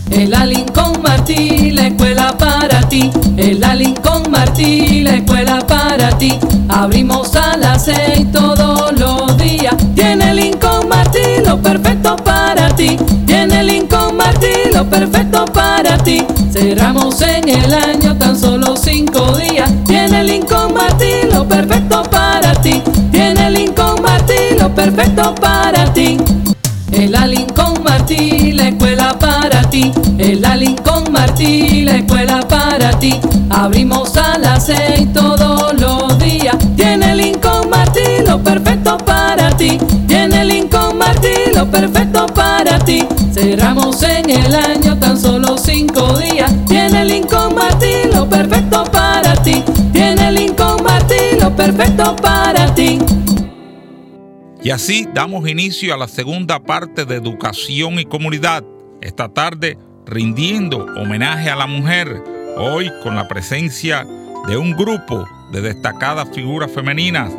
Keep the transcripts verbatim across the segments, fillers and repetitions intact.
En la Lincoln Martí, la escuela para ti. En la Lincoln Martí, la escuela para ti. Abrimos a las seis todos los días. Tiene Lincoln Martí lo perfecto para ti. Tiene Lincoln Martí lo perfecto para ti. Cerramos en el año tan solo cinco días. Tiene Lincoln Martí lo perfecto para ti. Tiene Lincoln Martí lo perfecto para ti. En la Lincoln Martí, la escuela para ti. En la Lincoln Martí, la escuela para ti. Abrimos a las seis todos los días. Tiene Lincoln Martí lo perfecto para ti. Tiene Lincoln Martí lo perfecto para ti. Cerramos en el año tan solo cinco días. Tiene Lincoln Martí lo perfecto para ti. Tiene Lincoln Martí lo perfecto para ti. Y así damos inicio a la segunda parte de Educación y Comunidad. Esta tarde rindiendo homenaje a la mujer, hoy con la presencia de un grupo de destacadas figuras femeninas.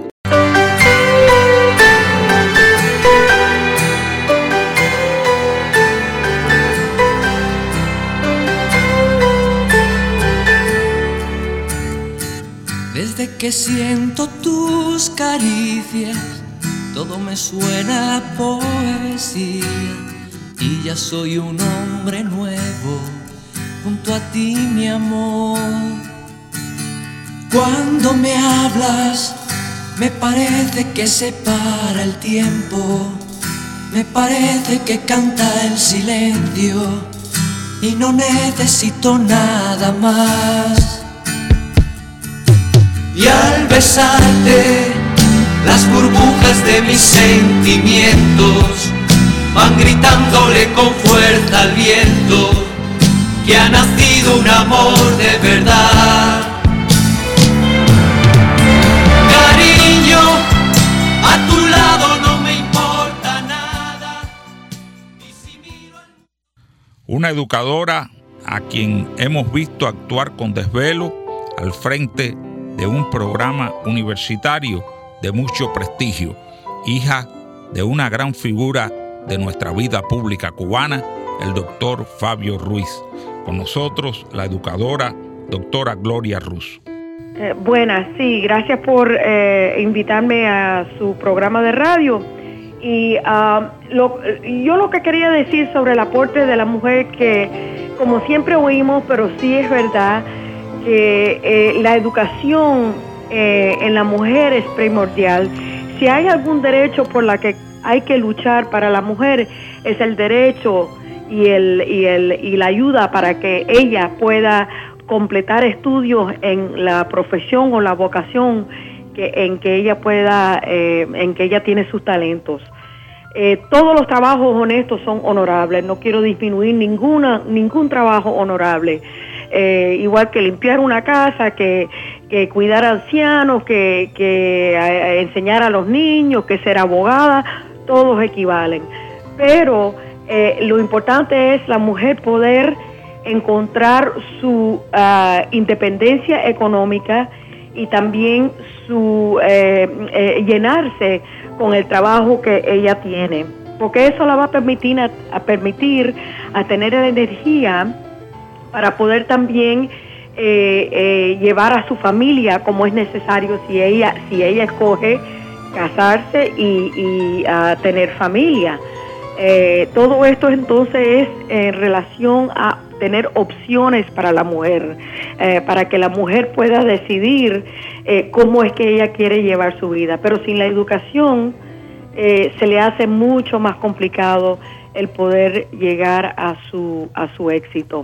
Desde que siento tus caricias, todo me suena a poesía y ya soy un hombre nuevo junto a ti, mi amor. Cuando me hablas, me parece que se para el tiempo, me parece que canta el silencio y no necesito nada más. Y al besarte, las burbujas de mis sentimientos van gritándole con fuerza al viento que ha nacido un amor de verdad. Cariño, a tu lado no me importa nada. Y si miro al... Una educadora a quien hemos visto actuar con desvelo al frente de un programa universitario de mucho prestigio, hija de una gran figura de nuestra vida pública cubana, el doctor Fabio Ruiz. Con nosotros, la educadora doctora Gloria Ruz. Eh, buenas, sí, gracias por eh, invitarme a su programa de radio. Y uh, lo, yo lo que quería decir sobre el aporte de la mujer, que como siempre oímos, pero sí es verdad, que eh, la educación eh, en la mujer es primordial. Si hay algún derecho por la que hay que luchar para la mujer, es el derecho y, el, y, el, y la ayuda para que ella pueda completar estudios en la profesión o la vocación que, en que ella pueda, eh, en que ella tiene sus talentos. Eh, todos los trabajos honestos son honorables, no quiero disminuir ninguna, ningún trabajo honorable. Eh, igual que limpiar una casa, que, que cuidar a ancianos, que, que a, a enseñar a los niños, que ser abogada, todos equivalen. Pero eh, lo importante es la mujer poder encontrar su uh, independencia económica y también su eh, eh, llenarse con el trabajo que ella tiene, porque eso la va a permitir a, a permitir a tener la energía para poder también eh, eh, llevar a su familia como es necesario si ella si ella escoge casarse y, y uh, tener familia. Eh, todo esto entonces es en relación a tener opciones para la mujer, eh, para que la mujer pueda decidir eh, cómo es que ella quiere llevar su vida. Pero sin la educación eh, se le hace mucho más complicado el poder llegar a su a su éxito.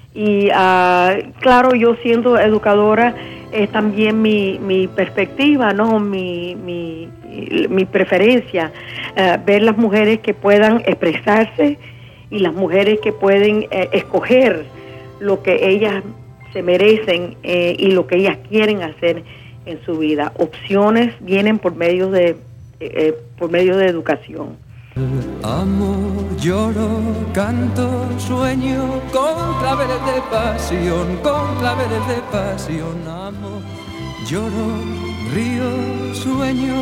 Y uh, claro, yo siendo educadora es también mi, mi perspectiva, ¿no? mi, mi, mi preferencia, uh, ver las mujeres que puedan expresarse y las mujeres que pueden eh, escoger lo que ellas se merecen eh, y lo que ellas quieren hacer en su vida. Opciones vienen por medio de, eh, por medio de educación. Amo, lloro, canto, sueño, con claveles de pasión, con claveles de pasión. Amo, lloro, río, sueño.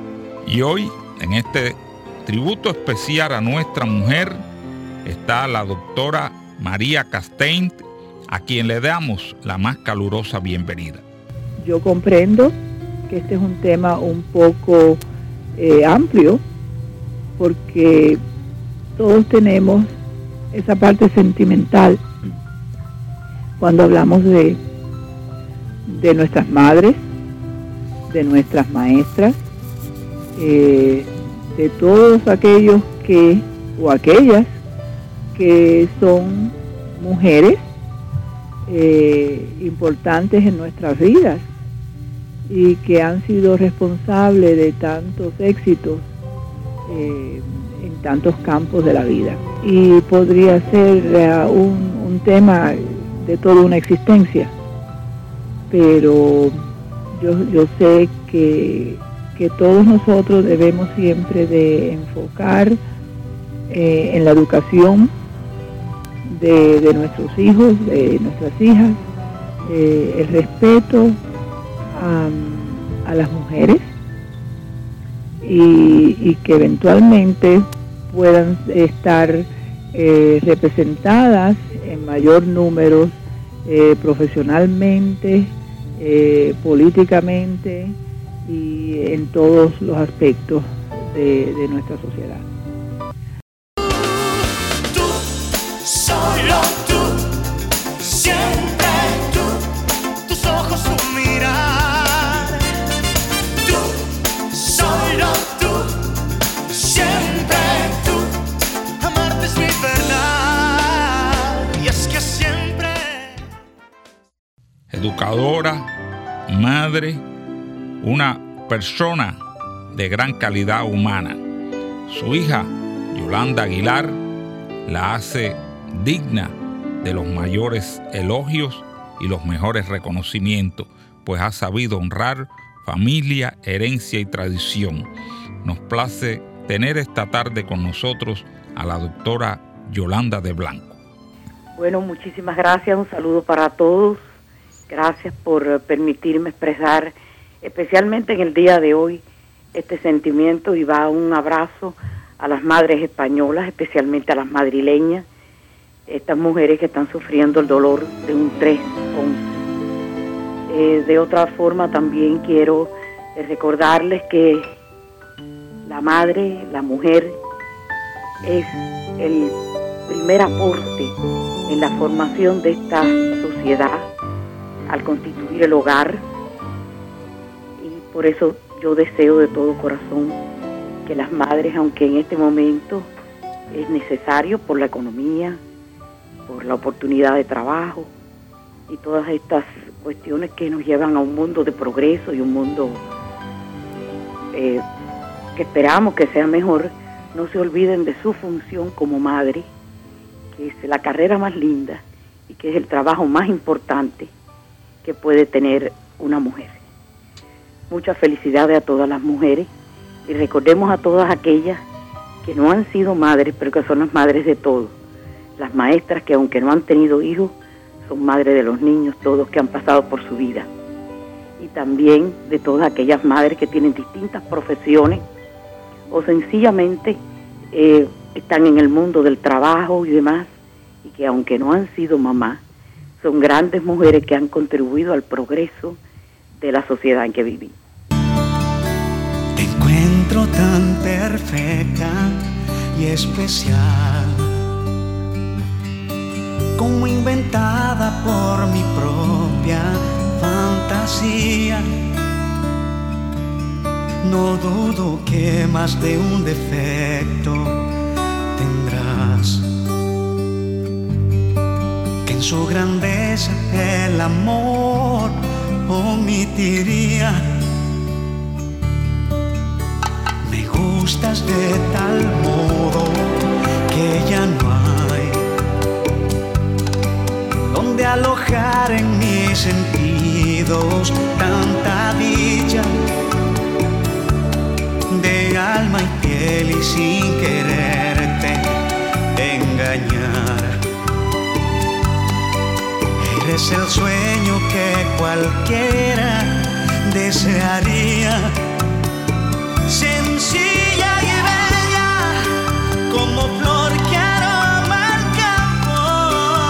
Y hoy, en este tributo especial a nuestra mujer, está la doctora María Castaing, a quien le damos la más calurosa bienvenida. Yo comprendo que este es un tema un poco eh, amplio, porque todos tenemos esa parte sentimental cuando hablamos de, de nuestras madres, de nuestras maestras, eh, de todos aquellos que, o aquellas que son mujeres eh, importantes en nuestras vidas y que han sido responsables de tantos éxitos eh, en tantos campos de la vida. Y podría ser uh, un, un tema de toda una existencia, pero yo, yo sé que, que todos nosotros debemos siempre de enfocar eh, en la educación de, de nuestros hijos, de nuestras hijas, eh, el respeto a, a las mujeres y, y que eventualmente puedan estar eh, representadas en mayor número eh, profesionalmente, eh, políticamente y en todos los aspectos de, de nuestra sociedad. Tú, solo tú, siempre tú, tus ojos, tu mirar. Tú, solo tú, siempre tú, amarte es mi verdad. Y es que siempre. Educadora, madre, una persona de gran calidad humana. Su hija, Yolanda Aguilar, la hace digna de los mayores elogios y los mejores reconocimientos, pues ha sabido honrar familia, herencia y tradición. Nos place tener esta tarde con nosotros a la doctora Yolanda de Blanco. Bueno, muchísimas gracias, un saludo para todos. Gracias por permitirme expresar, especialmente en el día de hoy, este sentimiento, y va un abrazo a las madres españolas, especialmente a las madrileñas, estas mujeres que están sufriendo el dolor de un tres once. Eh, de otra forma, también quiero eh, recordarles que la madre, la mujer, es el primer aporte en la formación de esta sociedad al constituir el hogar, y por eso yo deseo de todo corazón que las madres, aunque en este momento es necesario por la economía, por la oportunidad de trabajo y todas estas cuestiones que nos llevan a un mundo de progreso y un mundo eh, que esperamos que sea mejor, no se olviden de su función como madre, que es la carrera más linda y que es el trabajo más importante que puede tener una mujer. Muchas felicidades a todas las mujeres y recordemos a todas aquellas que no han sido madres, pero que son las madres de todos. Las maestras que, aunque no han tenido hijos, son madres de los niños, todos que han pasado por su vida. Y también de todas aquellas madres que tienen distintas profesiones o sencillamente eh, están en el mundo del trabajo y demás, y que aunque no han sido mamás, son grandes mujeres que han contribuido al progreso de la sociedad en que vivimos. Te encuentro tan perfecta y especial, como inventada por mi propia fantasía. No dudo que más de un defecto tendrás, que en su grandeza el amor omitiría. Me gustas de tal modo que ya no hay donde alojar en mis sentidos tanta dicha de alma y piel, y sin quererte engañar. Eres el sueño que cualquiera desearía, sencilla y bella como flor que aroma el campo.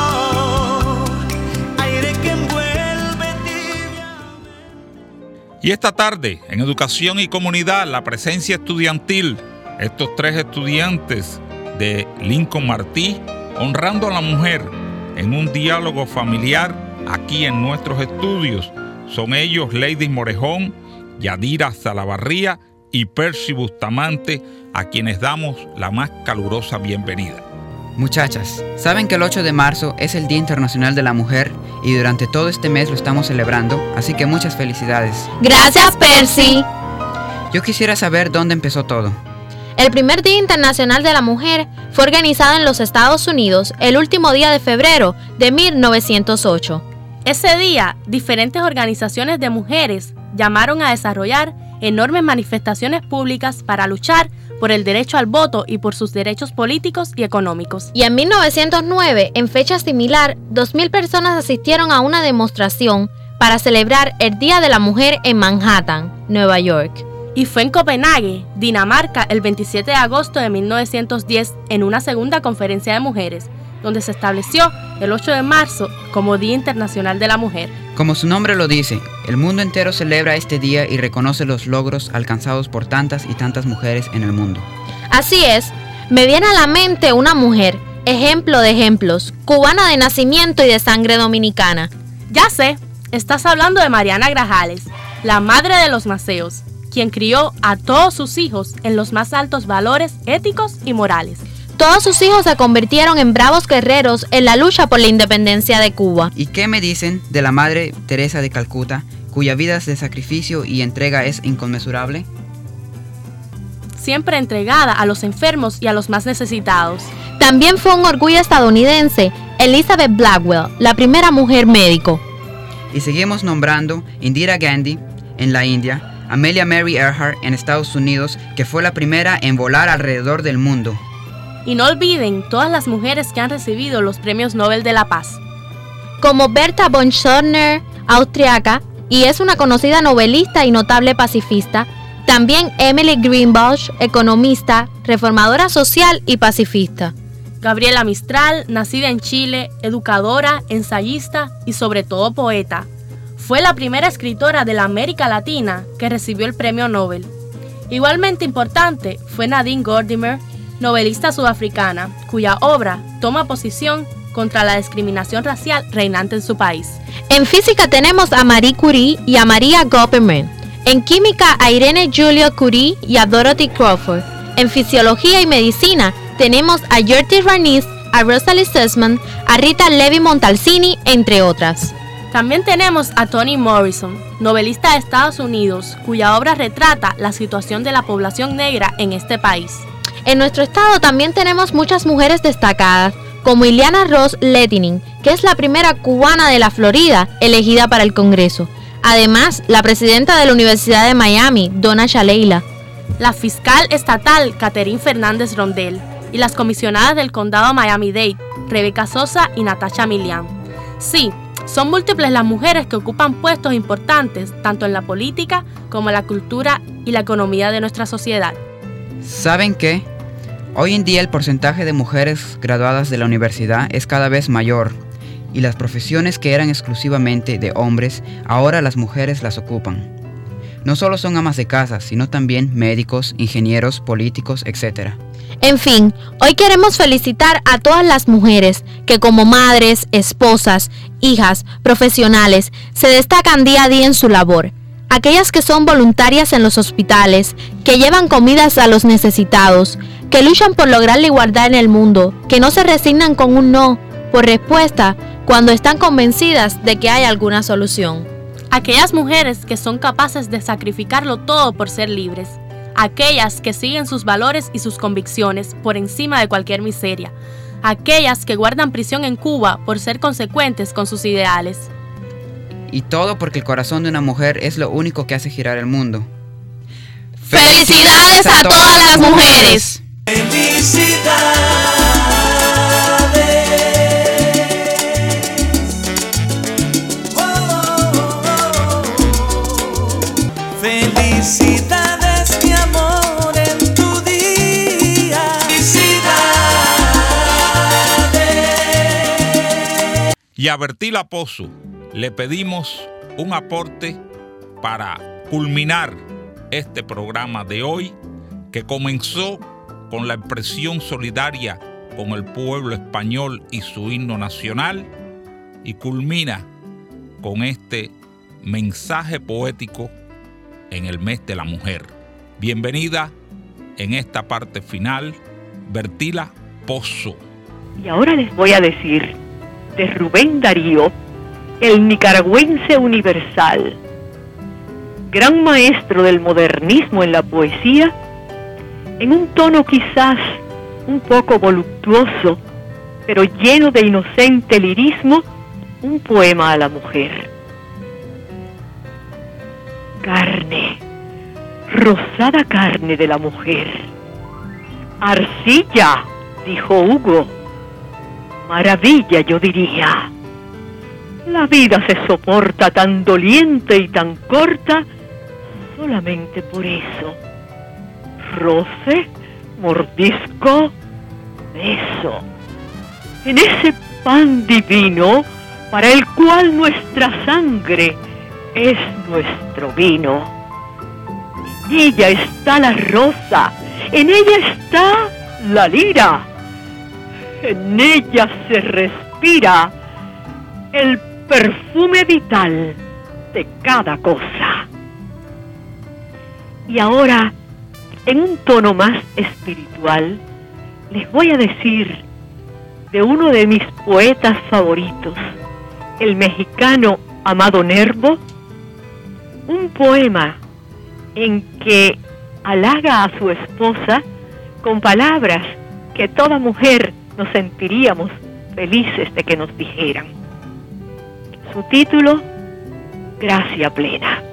Y esta tarde, en Educación y Comunidad, la presencia estudiantil, estos tres estudiantes de Lincoln Martí, honrando a la mujer en un diálogo familiar aquí en nuestros estudios. Son ellos Lady Morejón, Yadira Salavarría y Percy Bustamante, a quienes damos la más calurosa bienvenida. Muchachas, ¿saben que el ocho de marzo es el Día Internacional de la Mujer y durante todo este mes lo estamos celebrando? Así que muchas felicidades. Gracias, Percy. Yo quisiera saber dónde empezó todo. El primer Día Internacional de la Mujer fue organizado en los Estados Unidos el último día de febrero de mil novecientos ocho. Ese día, diferentes organizaciones de mujeres llamaron a desarrollar enormes manifestaciones públicas para luchar por el derecho al voto y por sus derechos políticos y económicos. Y en mil novecientos nueve, en fecha similar, dos mil personas asistieron a una demostración para celebrar el Día de la Mujer en Manhattan, Nueva York. Y fue en Copenhague, Dinamarca, el veintisiete de agosto de mil novecientos diez, en una segunda conferencia de mujeres, donde se estableció el ocho de marzo como Día Internacional de la Mujer. Como su nombre lo dice, el mundo entero celebra este día y reconoce los logros alcanzados por tantas y tantas mujeres en el mundo. Así es, me viene a la mente una mujer, ejemplo de ejemplos, cubana de nacimiento y de sangre dominicana. Ya sé, estás hablando de Mariana Grajales, la madre de los Maceos, quien crió a todos sus hijos en los más altos valores éticos y morales. Todos sus hijos se convirtieron en bravos guerreros en la lucha por la independencia de Cuba. ¿Y qué me dicen de la Madre Teresa de Calcuta, cuya vida de sacrificio y entrega es inconmensurable? Siempre entregada a los enfermos y a los más necesitados. También fue un orgullo estadounidense, Elizabeth Blackwell, la primera mujer médico. Y seguimos nombrando Indira Gandhi en la India, Amelia Mary Earhart en Estados Unidos, que fue la primera en volar alrededor del mundo. Y no olviden todas las mujeres que han recibido los premios Nobel de la Paz. Como Berta von Suttner, austriaca, y es una conocida novelista y notable pacifista. También Emily Greenwald, economista, reformadora social y pacifista. Gabriela Mistral, nacida en Chile, educadora, ensayista y sobre todo poeta. Fue la primera escritora de la América Latina que recibió el premio Nobel. Igualmente importante fue Nadine Gordimer, novelista sudafricana, cuya obra toma posición contra la discriminación racial reinante en su país. En física tenemos a Marie Curie y a Maria Goeppelmann. En química a Irene Julio Curie y a Dorothy Crawford. En fisiología y medicina tenemos a Gertrude Raniz, a Rosalie Sussman, a Rita Levi Montalcini, entre otras. También tenemos a Toni Morrison, novelista de Estados Unidos, cuya obra retrata la situación de la población negra en este país. En nuestro estado también tenemos muchas mujeres destacadas, como Ileana Ross Lehtinen, que es la primera cubana de la Florida elegida para el Congreso. Además, la presidenta de la Universidad de Miami, Donna Shalala. La fiscal estatal, Catherine Fernández Rondel, y las comisionadas del condado Miami-Dade, Rebeca Sosa y Natasha Milian. Sí, son múltiples las mujeres que ocupan puestos importantes, tanto en la política como en la cultura y la economía de nuestra sociedad. ¿Saben qué? Hoy en día el porcentaje de mujeres graduadas de la universidad es cada vez mayor y las profesiones que eran exclusivamente de hombres, ahora las mujeres las ocupan. No solo son amas de casa, sino también médicos, ingenieros, políticos, etcétera. En fin, hoy queremos felicitar a todas las mujeres que como madres, esposas, hijas, profesionales, se destacan día a día en su labor. Aquellas que son voluntarias en los hospitales, que llevan comidas a los necesitados, que luchan por lograr la igualdad en el mundo, que no se resignan con un no por respuesta cuando están convencidas de que hay alguna solución. Aquellas mujeres que son capaces de sacrificarlo todo por ser libres. Aquellas que siguen sus valores y sus convicciones por encima de cualquier miseria. Aquellas que guardan prisión en Cuba por ser consecuentes con sus ideales. Y todo porque el corazón de una mujer es lo único que hace girar el mundo. ¡Felicidades a todas las mujeres! Felicidades. Oh, oh, oh, oh. Felicidades, mi amor, en tu día. Felicidades. Y a Bertila Pozo le pedimos un aporte para culminar este programa de hoy, que comenzó con la expresión solidaria con el pueblo español y su himno nacional, y culmina con este mensaje poético en el mes de la mujer. Bienvenida en esta parte final, Bertila Pozo. Y ahora les voy a decir de Rubén Darío, el nicaragüense universal, gran maestro del modernismo en la poesía, en un tono quizás un poco voluptuoso, pero lleno de inocente lirismo, un poema a la mujer. Carne, rosada carne de la mujer. Arcilla, dijo Hugo. Maravilla, yo diría. La vida se soporta tan doliente y tan corta solamente por eso. Roce, mordisco, beso. En ese pan divino para el cual nuestra sangre es nuestro vino. En ella está la rosa, en ella está la lira, en ella se respira el perfume vital de cada cosa. Y ahora, en un tono más espiritual, les voy a decir de uno de mis poetas favoritos, el mexicano Amado Nervo, un poema en que halaga a su esposa con palabras que toda mujer nos sentiríamos felices de que nos dijeran. Su título, Gracia Plena.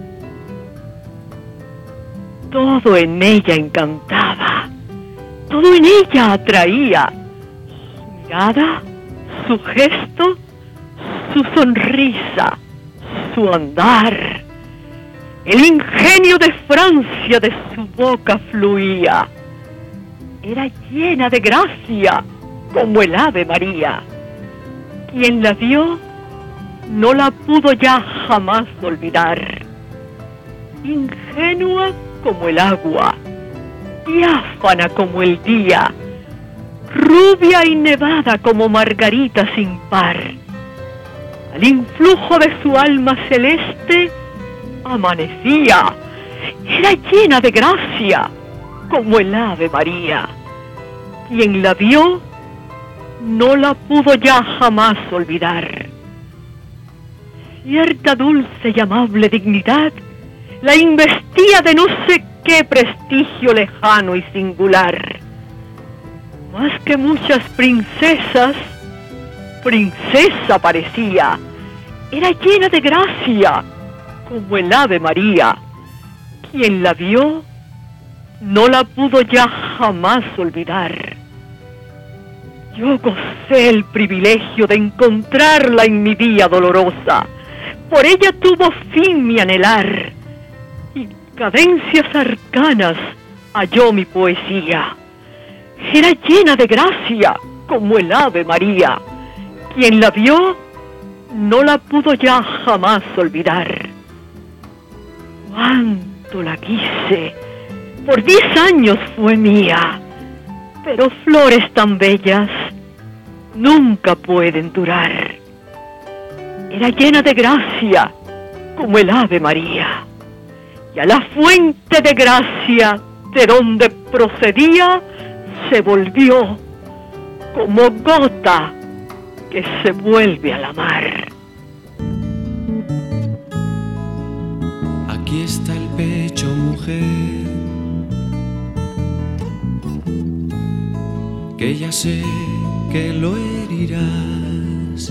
Todo en ella encantaba, todo en ella atraía, su mirada, su gesto, su sonrisa, su andar. El ingenio de Francia de su boca fluía. Era llena de gracia, como el Ave María. Quien la vio no la pudo ya jamás olvidar. Ingenua como el agua, diáfana como el día, rubia y nevada como margarita sin par. Al influjo de su alma celeste amanecía. Era llena de gracia, como el Ave María. Quien la vio no la pudo ya jamás olvidar. Cierta dulce y amable dignidad la investía de no sé qué prestigio lejano y singular. Más que muchas princesas, princesa parecía. Era llena de gracia, como el Ave María. Quien la vio no la pudo ya jamás olvidar. Yo gocé el privilegio de encontrarla en mi vía dolorosa. Por ella tuvo fin mi anhelar, y cadencias arcanas halló mi poesía. Era llena de gracia, como el Ave María. Quien la vio no la pudo ya jamás olvidar. Cuánto la quise, por diez años fue mía, pero flores tan bellas nunca pueden durar. Era llena de gracia, como el Ave María, y a la fuente de gracia de donde procedía se volvió como gota que se vuelve a la mar. Aquí está el pecho, mujer, que ya sé que lo herirás.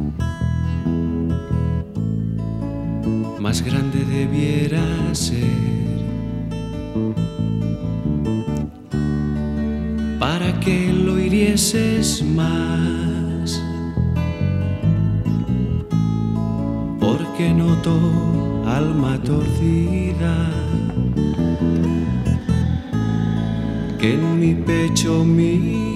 Más grande debiera ser para que lo hirieses más, porque noto alma torcida que en mi pecho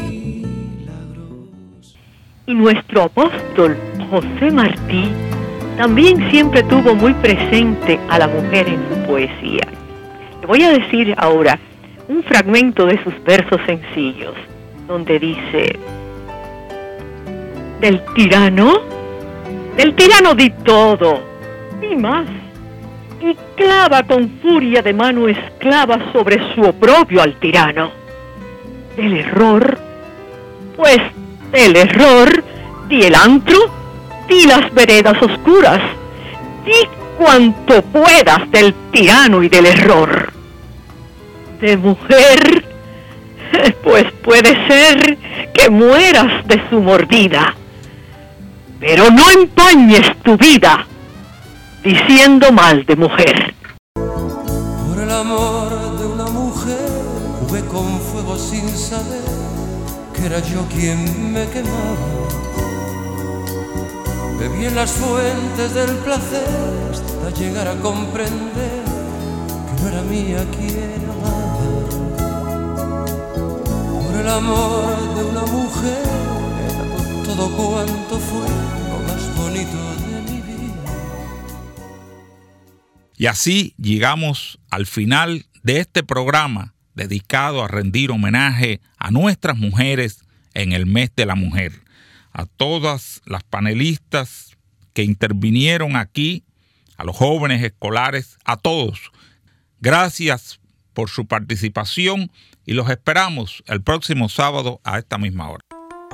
milagros. Y nuestro apóstol José Martí también siempre tuvo muy presente a la mujer en su poesía. Le voy a decir ahora un fragmento de sus versos sencillos, donde dice: del tirano, del tirano di todo, y más, y clava con furia de mano esclava sobre su oprobio al tirano. Del error, pues del error, di el antro, di las veredas oscuras, di cuanto puedas del tirano y del error. De mujer, pues puede ser que mueras de su mordida, pero no empañes tu vida diciendo mal de mujer. Por el amor de una mujer jugué con fuego sin saber que era yo quien me quemaba. Bebí en las fuentes del placer hasta llegar a comprender que no era mía quien amaba. Por el amor de una mujer era todo cuanto fue lo más bonito de mi vida. Y así llegamos al final de este programa dedicado a rendir homenaje a nuestras mujeres en el mes de la mujer. A todas las panelistas que intervinieron aquí, a los jóvenes escolares, a todos. Gracias por su participación y los esperamos el próximo sábado a esta misma hora.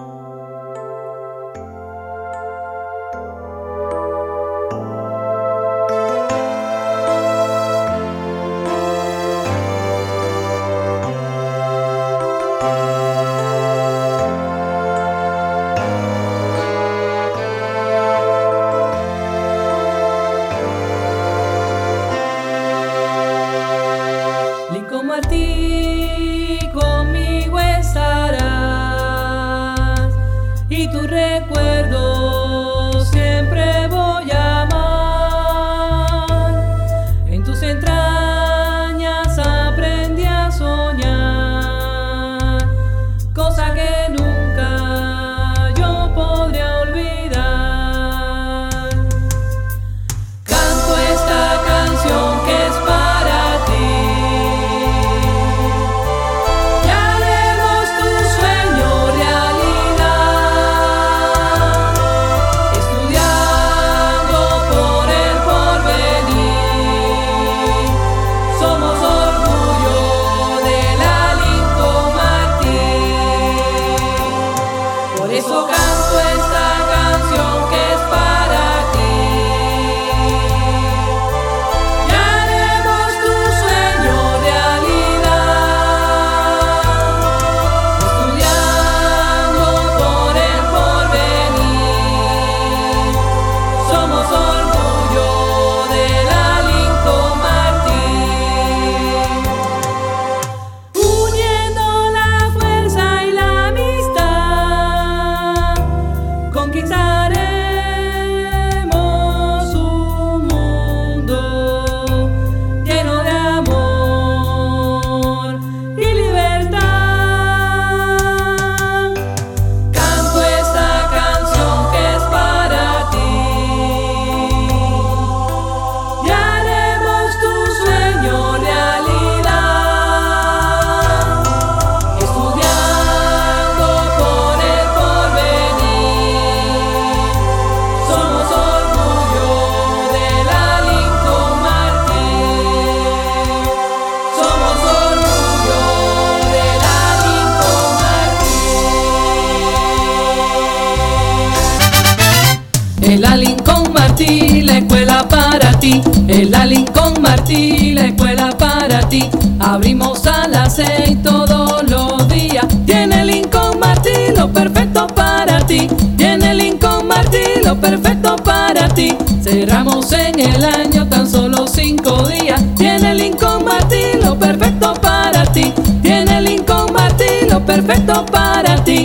En la Lincoln Martí, la escuela para ti. Abrimos a las seis todos los días. Tiene Lincoln Martí lo perfecto para ti. Tiene Lincoln Martí lo perfecto para ti. Cerramos en el año tan solo cinco días. Tiene Lincoln Martí lo perfecto para ti. Tiene Lincoln Martí lo perfecto para ti.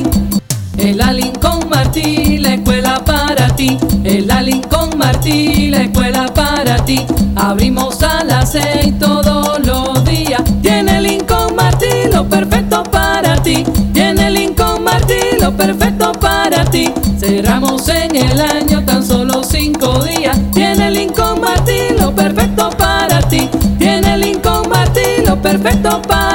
En la Lincoln Martí, la escuela para ti. En la Lincoln Martí, la escuela para ti. Abrimos a las seis todos los días. Tiene Lincoln Martí lo perfecto para ti. Tiene Lincoln Martí lo perfecto para ti. Cerramos en el año tan solo cinco días. perfecto para